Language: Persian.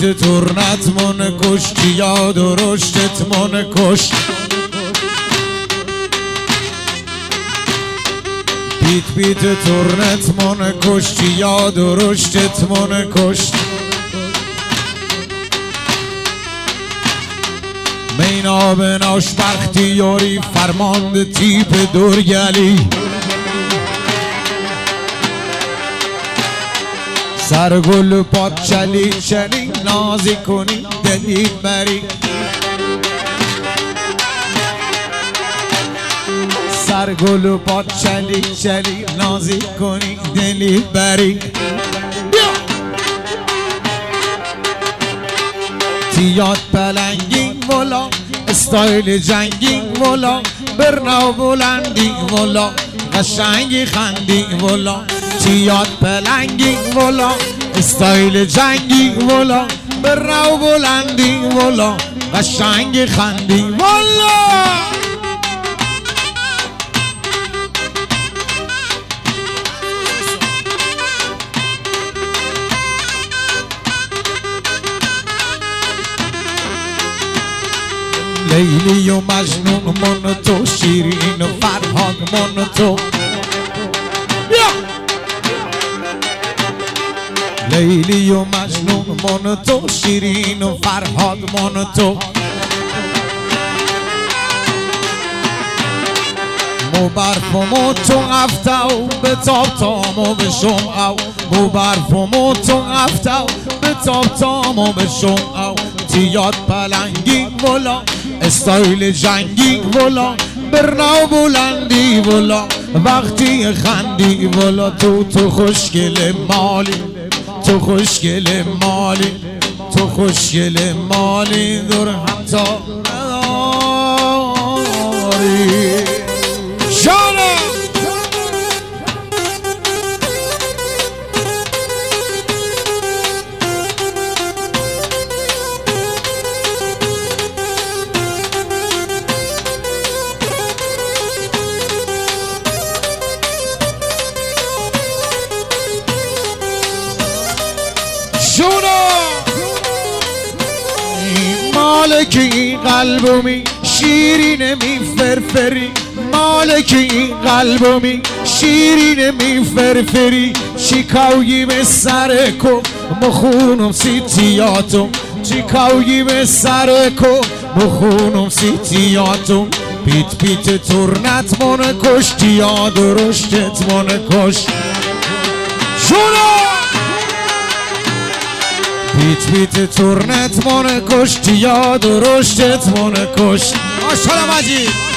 پیت تورنت من کشت یا درشتت من کشت پیت تورنت من کشت یا درشتت من کشت میناب ناشبختی یاری فرماند تیپ دورگلی سرگل پاک چلی چلی نازی کنی دلی بری سرگل پاک چلی چلی نازی کنی دلی بری تیاد پلنگین ولا استایل جنگین ولا برناو بلندی ولا قشنگی خندی ولا تیاد پلنگی ولا استایل جنگی ولا برناو بلندی ولا قشنگی خندی ولا لیلی و مجنون من تو شیرین و فرهاد من تو لیلی و مجنون من تو شیرین و فرهاد من تو مو برف و مو تو افتاو به تاب تامو به شمعو مو برف و مو تو افتاو به تاب تامو به شمعو تیاد پلنگی ولا استایل جنگی ولا برناو بلندی ولا وقتی خندی ولا تو خوشگل مالی تو خوشگل مالی تو خوشگل مالی دور هم تا نداری جانم مالکی قلبمی شیرین می فرفری مالکی قلبمی شیرین می فرفری چیکاوی به سر کو مخونم سیتیاتم چیکاوی به سر کو مخونم سیتیاتم پیت تورنت من کشت یا درشتت من کشت شونا پیت تورنت من کشت یا درشتت من کشت ماشاءالله مجید